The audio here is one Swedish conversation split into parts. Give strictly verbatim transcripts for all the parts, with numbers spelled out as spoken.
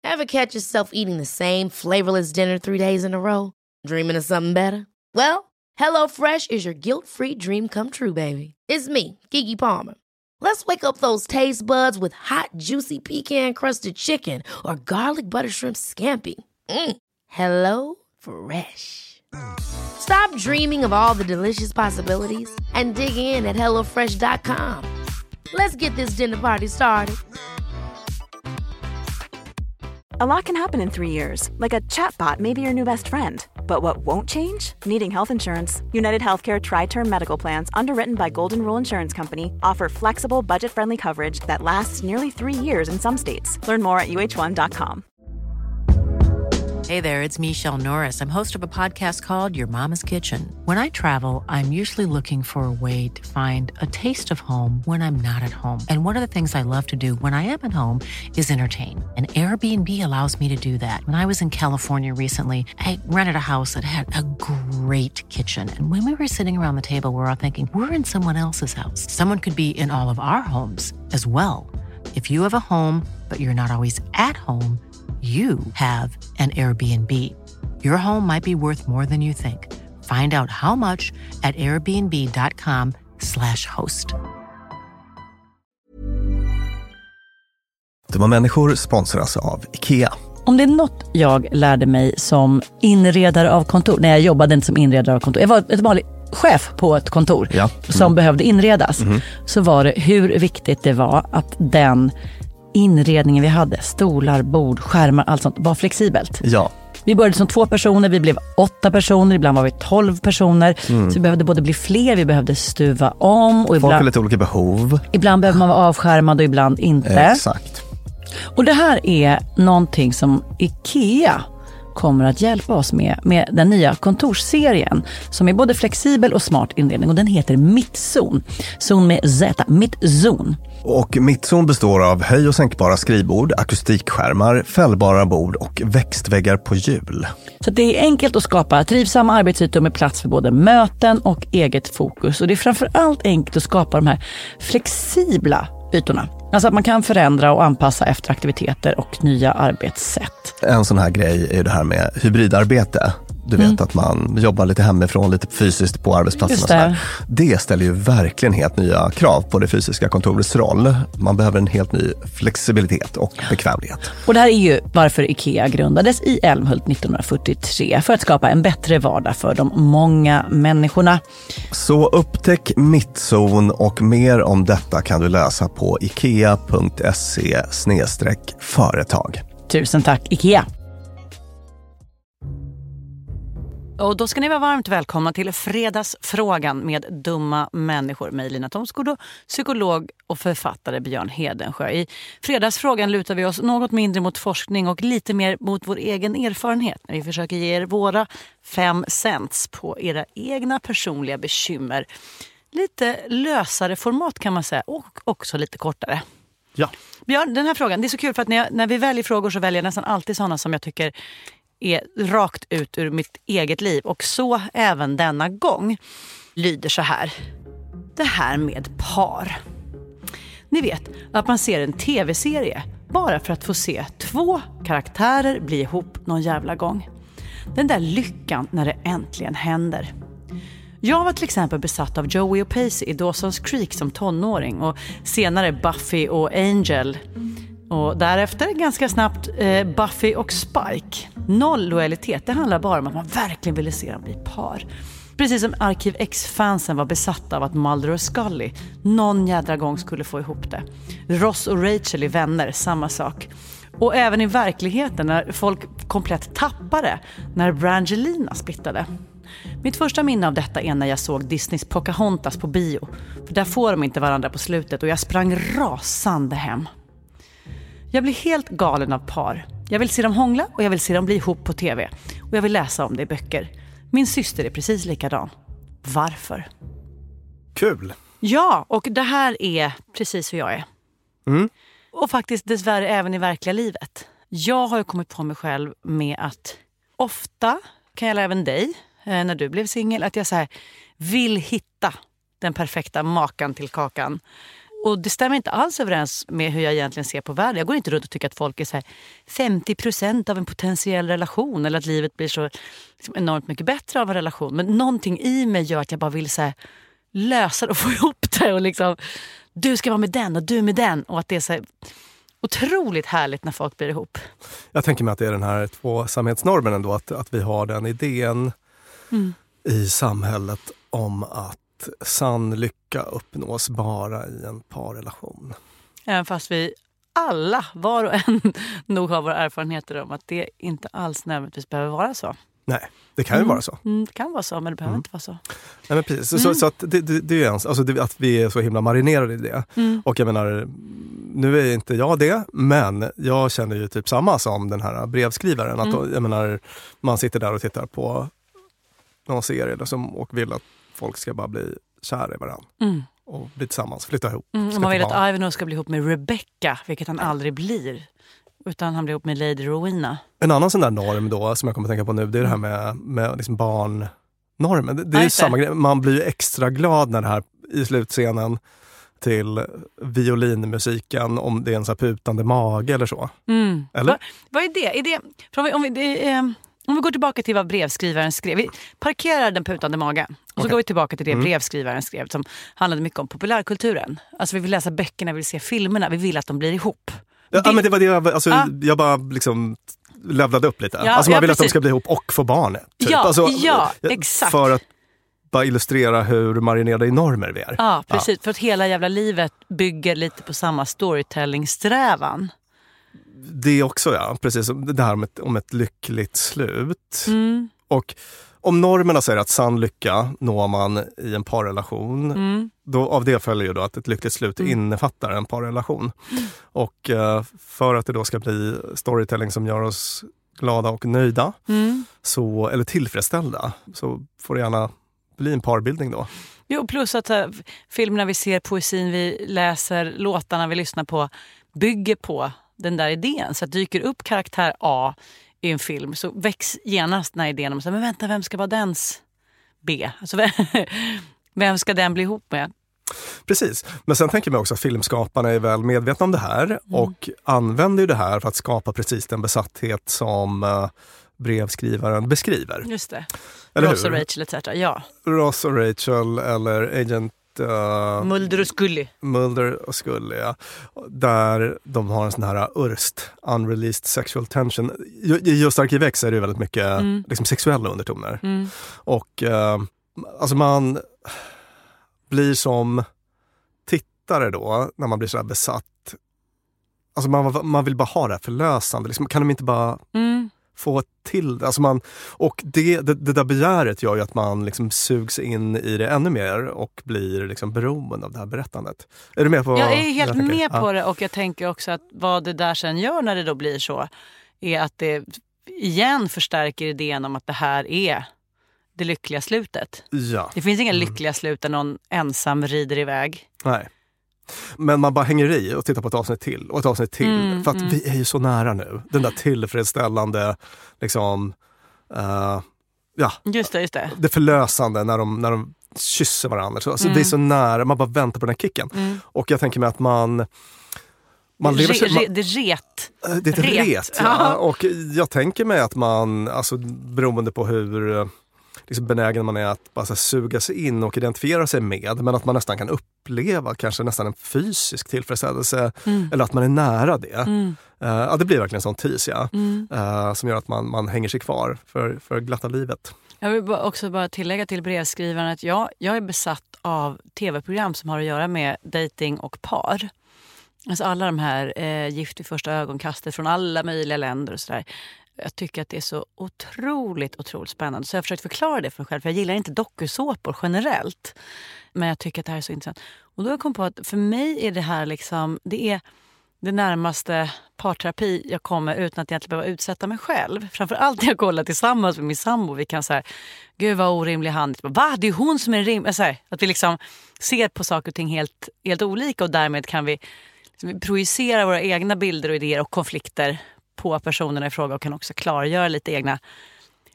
Ever catch yourself eating the same flavorless dinner three days in a row? Dreaming of something better? Well, HelloFresh is your guilt-free dream come true, baby. It's me, Keke Palmer. Let's wake up those taste buds with hot, juicy pecan-crusted chicken or garlic butter shrimp scampi. Mm. Hello Fresh. Stop dreaming of all the delicious possibilities and dig in at hello fresh dot com. Let's get this dinner party started. A lot can happen in three years, like a chatbot may be your new best friend. But what won't change? Needing health insurance. United Healthcare Tri-Term Medical Plans, underwritten by Golden Rule Insurance Company, offer flexible, budget-friendly coverage that lasts nearly three years in some states. Learn more at U H one dot com. Hey there, it's Michelle Norris. I'm host of a podcast called Your Mama's Kitchen. When I travel, I'm usually looking for a way to find a taste of home when I'm not at home. And one of the things I love to do when I am at home is entertain. And Airbnb allows me to do that. When I was in California recently, I rented a house that had a great kitchen. And when we were sitting around the table, we're all thinking, we're in someone else's house. Someone could be in all of our homes as well. If you have a home, but you're not always at home, you have an Airbnb. Your home might be worth more than you think. Find out how much at airbnb dot com slash host. Dumma människor sponsras av IKEA. Om det är något jag lärde mig som inredare av kontor, när jag jobbade inte som inredare av kontor, jag var ett vanligt chef på ett kontor ja. mm. som behövde inredas, mm. så var det hur viktigt det var att den inredningen vi hade, stolar, bord, skärmar, allt sånt, var flexibelt. Ja. Vi började som två personer, vi blev åtta personer, ibland var vi tolv personer. Mm. Så vi behövde både bli fler, vi behövde stuva om. Och folk ibland, har lite olika behov. Ibland behöver man vara avskärmad och ibland inte. Exakt. Och det här är någonting som IKEA kommer att hjälpa oss med, med den nya kontorsserien som är både flexibel och smart inredning, och den heter Mittzon. Zon med Z, Mittzon. Och Mittzon består av höj- och sänkbara skrivbord, akustikskärmar, fällbara bord och växtväggar på hjul. Så det är enkelt att skapa trivsamma arbetsytor med plats för både möten och eget fokus. Och det är framförallt enkelt att skapa de här flexibla ytorna. Alltså att man kan förändra och anpassa efter aktiviteter och nya arbetssätt. En sån här grej är det här med hybridarbete. Du vet mm. att man jobbar lite hemifrån, lite fysiskt på arbetsplatsen. Och så det ställer ju verkligen helt nya krav på det fysiska kontorets roll. Man behöver en helt ny flexibilitet och bekvämlighet. Och det här är ju varför IKEA grundades i Älmhult nittonhundrafyrtiotre, för att skapa en bättre vardag för de många människorna. Så upptäck Mittzon, och mer om detta kan du läsa på ikea punkt se slash företag. Tusen tack IKEA! Och då ska ni vara varmt välkomna till Fredagsfrågan med dumma människor med Lina Thomsgård och psykolog och författare Björn Hedensjö. I Fredagsfrågan lutar vi oss något mindre mot forskning och lite mer mot vår egen erfarenhet när vi försöker ge er våra fem cents på era egna personliga bekymmer. Lite lösare format kan man säga, och också lite kortare. Ja. Björn, den här frågan, det är så kul för att när, jag, när vi väljer frågor så väljer jag nästan alltid sådana som jag tycker är rakt ut ur mitt eget liv. Och så även denna gång lyder så här. Det här med par. Ni vet att man ser en tv-serie bara för att få se två karaktärer bli ihop någon jävla gång. Den där lyckan när det äntligen händer. Jag var till exempel besatt av Joey och Pacey i Dawson's Creek som tonåring, och senare Buffy och Angel. Och därefter ganska snabbt eh, Buffy och Spike. Noll lojalitet, det handlar bara om att man verkligen ville se dem bli par. Precis som Arkiv X-fansen var besatta av att Mulder och Scully någon jädra gång skulle få ihop det. Ross och Rachel i Vänner, samma sak. Och även i verkligheten när folk komplett tappade när Brangelina splittade. Mitt första minne av detta är när jag såg Disneys Pocahontas på bio. För där får de inte varandra på slutet och jag sprang rasande hem. Jag blir helt galen av par. Jag vill se dem hångla och jag vill se dem bli ihop på tv. Och jag vill läsa om det i böcker. Min syster är precis likadan. Varför? Kul! Ja, och det här är precis hur jag är. Mm. Och faktiskt dessvärre även i verkliga livet. Jag har ju kommit på mig själv med att ofta, kan jag även dig, när du blev singel, att jag så här vill hitta den perfekta makan till kakan. Och det stämmer inte alls överens med hur jag egentligen ser på världen. Jag går inte runt och tycker att folk är så här femtio procent av en potentiell relation. Eller att livet blir så liksom, enormt mycket bättre av en relation. Men någonting i mig gör att jag bara vill så här, lösa det och få ihop det. Och liksom, du ska vara med den och du med den. Och att det är så här, otroligt härligt när folk blir ihop. Jag tänker mig att det är den här tvåsamhetsnormen ändå. Att, att vi har den idén mm. i samhället om att sann lycka uppnås bara i en parrelation. Även fast vi alla, var och en, nog har våra erfarenheter om att det inte alls nödvändigtvis behöver vara så. Nej, det kan ju mm. vara så. Mm, det kan vara så, men det behöver mm. inte vara så. Nej, men precis. Mm. Så, så att det, det, det är ens, alltså det, att vi är så himla marinerade i det. Mm. Och jag menar, nu är inte jag det, men jag känner ju typ samma som den här brevskrivaren. Att mm. jag menar, man sitter där och tittar på någon serie liksom, och vill att folk ska bara bli kära i varandra. Mm. Och bli tillsammans, flytta ihop. Mm, man vill att Ivanhoe ska bli ihop med Rebecca, vilket han aldrig blir. Utan han blir ihop med Lady Rowena. En annan sån där norm då, som jag kommer att tänka på nu, det är det här med, med liksom barnnormen. Det, det är ju samma grej. Man blir ju extra glad när det här i slutscenen till violinmusiken, om det är en så här putande mage eller så. Mm. Eller? Va, vad är det? Är det om, vi, om, vi, det är, om vi går tillbaka till vad brevskrivaren skrev. Vi parkerar den putande magen. Och så okay. går vi tillbaka till det mm. brevskrivaren skrev, som handlade mycket om populärkulturen. Alltså vi vill läsa böckerna, vi vill se filmerna, vi vill att de blir ihop. Ja, det, men det var det jag, alltså, ah. jag bara liksom levlade upp lite. Ja, alltså man ja, vill precis. Att de ska bli ihop och få barn. Typ. Ja, alltså, ja, exakt. För att bara illustrera hur marinerade i normer vi är. Ja, precis. Ja. För att hela jävla livet bygger lite på samma storytelling-strävan. Det också, ja. Precis. Det här om ett, om ett lyckligt slut. Mm. Och om normerna säger att sann lycka når man i en parrelation, mm. då av det följer ju då att ett lyckligt slut mm. innefattar en parrelation. Mm. Och uh, för att det då ska bli storytelling som gör oss glada och nöjda, mm. så, eller tillfredsställda, så får det gärna bli en parbildning då. Jo, plus att uh, filmerna vi ser, poesin vi läser, låtarna vi lyssnar på bygger på den där idén. Så att dyker upp karaktär A i en film, så väcks genast den här idén om, men vänta, vem ska vara dens B? Alltså, vem, vem ska den bli ihop med? Precis, men sen tänker jag också att filmskaparna är väl medvetna om det här mm. och använder ju det här för att skapa precis den besatthet som uh, brevskrivaren beskriver. Just det. Eller Ross hur? och Rachel et cetera. Ja. Ross och Rachel eller Agent Uh, Mulder och Scully. Mulder och Scully, ja. Där de har en sån här urst, unreleased sexual tension. I just Arkiv X är det väldigt mycket mm. liksom, sexuella undertoner. Mm. Och uh, alltså man blir som tittare då, när man blir så här besatt. Alltså man, man vill bara ha det här förlösande. Liksom, kan de inte bara... Mm. få till alltså man, och det, det, det där begäret gör ju att man liksom sugs in i det ännu mer och blir liksom beroende av det här berättandet. Är du med på? Jag är helt med på ja. det, och jag tänker också att vad det där sen gör när det då blir så är att det igen förstärker idén om att det här är det lyckliga slutet. Ja. Det finns inga mm. lyckliga slut där någon ensam rider iväg. Nej. Men man bara hänger i och tittar på ett avsnitt till och ett avsnitt till. Mm, för att mm. vi är ju så nära nu. Den där tillfredsställande liksom, uh, ja. Just det, just det. Det förlösande när de, när de kysser varandra. Så, alltså mm. det är så nära, man bara väntar på den här kicken. Mm. Och jag tänker mig att man... man lever re, re, det är ret. Det är ett ret, ret ja. Och jag tänker mig att man, alltså beroende på hur... liksom benägen man är att bara så suga sig in och identifiera sig med, men att man nästan kan uppleva kanske nästan en fysisk tillfredsställelse mm. eller att man är nära det. Mm. Uh, ja, det blir verkligen en sån tis, ja, mm. uh, som gör att man, man hänger sig kvar för, för glatta livet. Jag vill också bara tillägga till brevskrivaren att jag, jag är besatt av tv-program som har att göra med dating och par. Alltså alla de här eh, gift i första ögonkastet från alla möjliga länder och sådär. Jag tycker att det är så otroligt, otroligt spännande. Så jag har försökt förklara det för mig själv. För jag gillar inte dokusåpor generellt. Men jag tycker att det här är så intressant. Och då har jag kommit på att för mig är det här liksom... Det är det närmaste parterapi jag kommer utan att egentligen behöva utsätta mig själv. Framförallt när jag kollar tillsammans med min sambo. Vi kan säga, gud vad orimlig han är. Va? Det är hon som är rimlig. Så här, att vi liksom ser på saker och ting helt, helt olika. Och därmed kan vi, liksom, vi projicera våra egna bilder och idéer och konflikter på personerna i fråga och kan också klargöra lite egna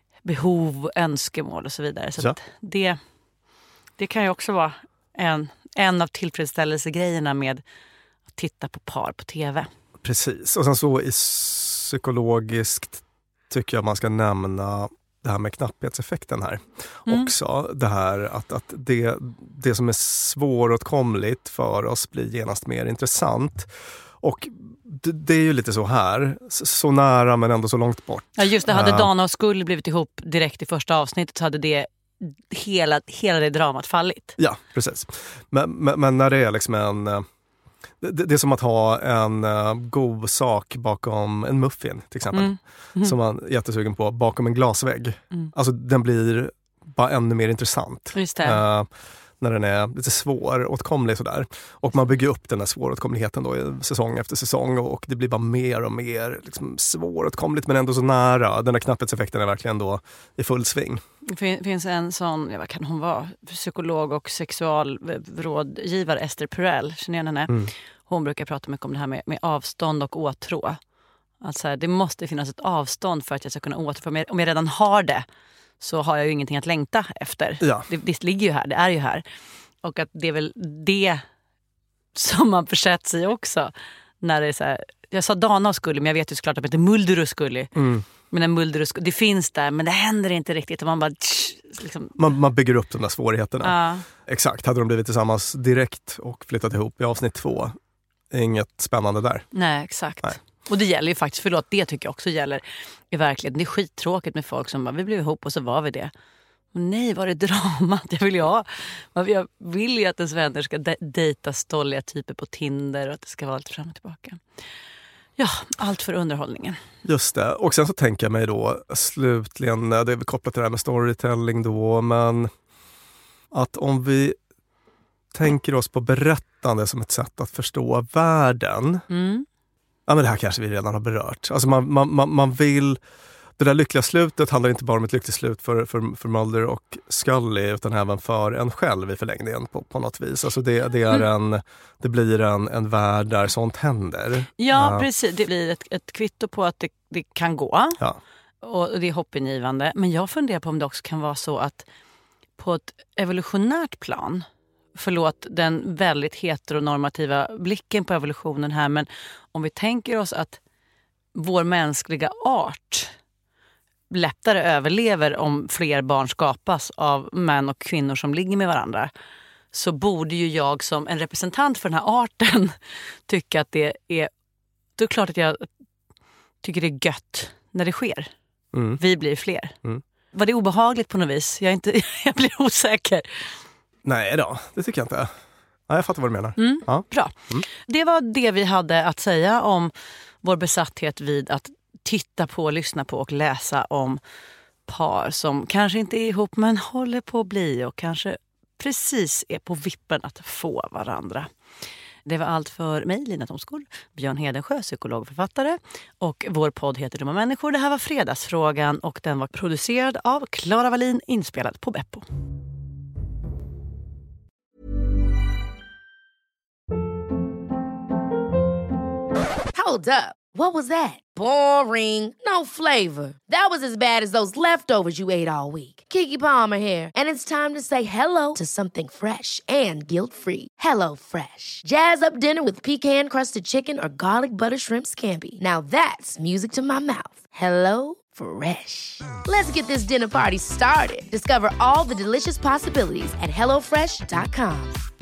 behov, önskemål och så vidare. Så, så. Att det, det kan ju också vara en, en av tillfredsställelsegrejerna med att titta på par på tv. Precis, och sen så i psykologiskt tycker jag man ska nämna det här med knapphetseffekten här mm. också. Det här att, att det, det som är svåråtkomligt för oss blir genast mer intressant. Och det, det är ju lite så här, så nära men ändå så långt bort. Ja, just det, hade Dana och Skull blivit ihop direkt i första avsnittet så hade det hela, hela det dramat fallit. Ja, precis. Men, men, men när det är liksom en... Det, det är som att ha en uh, god sak bakom en muffin till exempel. Mm. Mm. Som man är jättesugen på bakom en glasvägg. Mm. Alltså den blir bara ännu mer intressant. Just det. Uh, när den är lite svåråtkomlig sådär. Och man bygger upp den här svåråtkomligheten då i säsong efter säsong och det blir bara mer och mer liksom svåråtkomligt men ändå så nära. Den här knapphetseffekten är verkligen då i full sving. Det finns en sån, ja, vad kan hon vara, psykolog och sexualrådgivare Esther Perel, känner jag henne? Mm. Hon brukar prata mycket om det här med, med avstånd och åtrå. Alltså det måste finnas ett avstånd för att jag ska kunna åtrå. Om jag, om jag redan har det så har jag ju ingenting att längta efter. Ja. Det, det ligger ju här, det är ju här. Och att det är väl det som man försett sig också. När det är så här, jag sa Dana och Scully, men jag vet ju såklart att det heter Mulder och Scully. Mm. Men när Mulder och Scully, det finns där, men det händer inte riktigt. Och man bara... Liksom... Man, man bygger upp de där svårigheterna. Ja. Exakt, hade de blivit tillsammans direkt och flyttat ihop i avsnitt två. Inget spännande där. Nej, exakt. Nej. Och det gäller ju faktiskt, förlåt, det tycker jag också gäller i verkligheten. Det är skittråkigt med folk som bara, vi blev ihop och så var vi det. Och nej, var det dramat? Jag vill ju ha. Jag vill ju att ens vänner ska de- dejta stolliga typer på Tinder och att det ska vara lite fram och tillbaka. Ja, allt för underhållningen. Just det. Och sen så tänker jag mig då slutligen, det är väl kopplat till det här med storytelling då, men att om vi tänker oss på berättande som ett sätt att förstå världen. Mm. Ja, men det här kanske vi redan har berört. Alltså man, man, man, man vill... Det där lyckliga slutet handlar inte bara om ett lyckligt slut för, för, för Mulder och Scully utan även för en själv i förlängningen på, på något vis. Alltså det, det, är en, det blir en, en värld där sånt händer. Ja, uh. precis. Det blir ett, ett kvitto på att det, det kan gå. Ja. Och det är hoppingivande. Men jag funderar på om det också kan vara så att på ett evolutionärt plan, förlåt den väldigt heteronormativa blicken på evolutionen här, men om vi tänker oss att vår mänskliga art lättare överlever om fler barn skapas av män och kvinnor som ligger med varandra, så borde ju jag som en representant för den här arten tycka att det är, det är klart att jag tycker det är gött när det sker. Mm. Vi blir fler. Mm. Var det obehagligt på något vis? Jag, är inte, jag blir osäker. Nej då, det tycker jag inte. Ja, jag fattar vad du menar. Mm, ja. Bra. Mm. Det var det vi hade att säga om vår besatthet vid att titta på, lyssna på och läsa om par som kanske inte är ihop men håller på att bli och kanske precis är på vippen att få varandra. Det var allt för mig, Lina Thomsgård, Björn Hedensjö, psykolog och författare. Och vår podd heter Dumma människor. Det här var Fredagsfrågan och den var producerad av Clara Wallin, inspelad på Beppo. Hold up. What was that? Boring. No flavor. That was as bad as those leftovers you ate all week. Keke Palmer here, and it's time to say hello to something fresh and guilt-free. Hello Fresh. Jazz up dinner with pecan-crusted chicken or garlic butter shrimp scampi. Now that's music to my mouth. Hello Fresh. Let's get this dinner party started. Discover all the delicious possibilities at hello fresh dot com.